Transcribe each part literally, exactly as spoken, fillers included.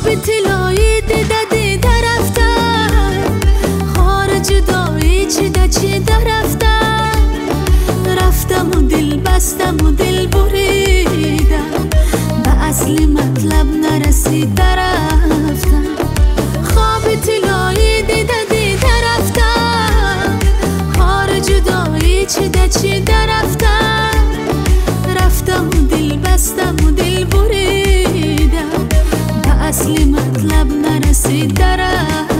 خواب طلایی دیده دیده رفتم، خارج دایی چیده چیده رفتم، رفتم و دل بستم و دل بریدم، به اصلی مطلب نرسیده رفتم. خواب طلایی دیده دیده رفتم، خارج دایی چیده چیده رفتم، رفتم و دل بستم و دل بریدم، به اصلی مطلب نرسیده رفتم.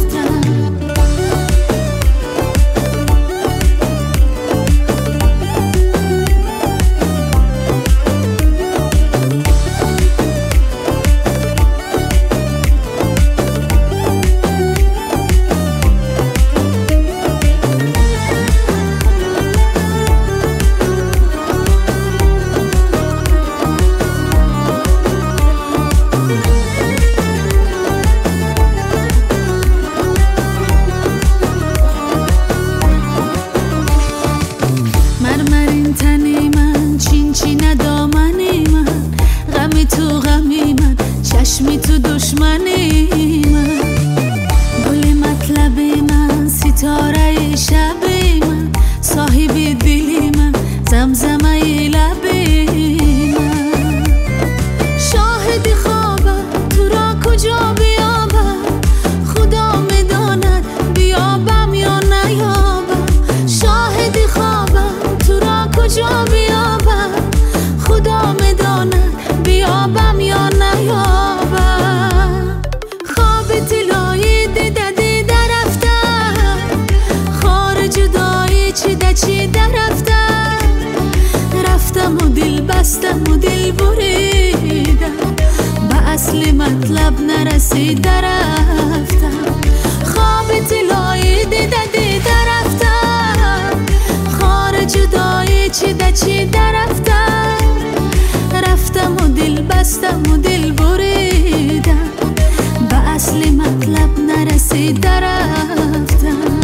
مرمرین تنی من، چین چین دامنی من، غمی تو غمی من، چشمی تو دشمنی من، گل مطلب من، ستاره شب من، صاحب دلی من، زمزمه لبی من. شاهد خوابم تو را کجا بیابم، خدا میداند بیابم یا نیابم. شاهد خوابم تو را کجا بیابم، خدا میداند بیابم یا نیابم. خواب طلایی دیده دیده رفتم، خارج دایی چیده چیده رفتم، رفتم و دل بستم و دل بریدم، به اصل مطلب نرسیده رفتم. خواب طلایی دیده دیده رفتم، خارج دایی چیده چیده رفتم، رفتم و دل بستم و دل بریدم، به اصل مطلب نرسیده رفتم.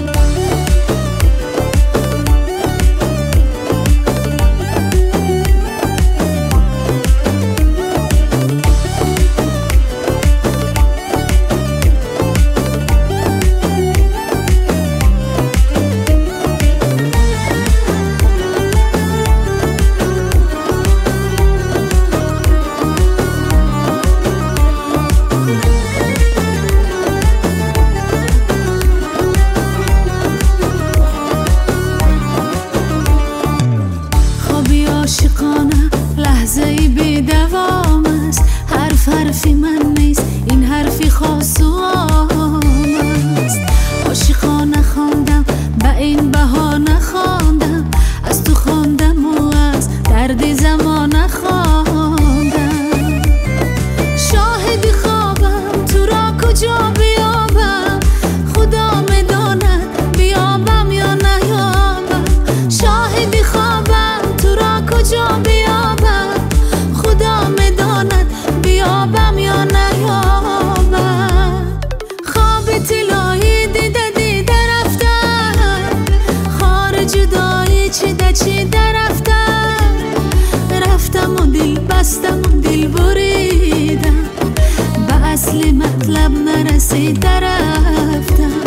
عاشقانه لحظه بی دوام است، حرف حرفی من نیست، این حرفی خاص و عام است. عاشقانه خواندم به این بهانه خواندم، از تو خواندم و از درد زمانه خواندم. شاهد خوابم تو را کجا بیابم، خدا میداند بیابم یا نیابم. شاهد خوابم تو را کجا بیابم، خدا میداند بیابم یا نیابم. خواب طلایی دیده دیده رفتم، خارج دایی چیده چیده رفتم، رفتم و دل بستم و دل بریدم، به اصل مطلب نرسیده رفتم.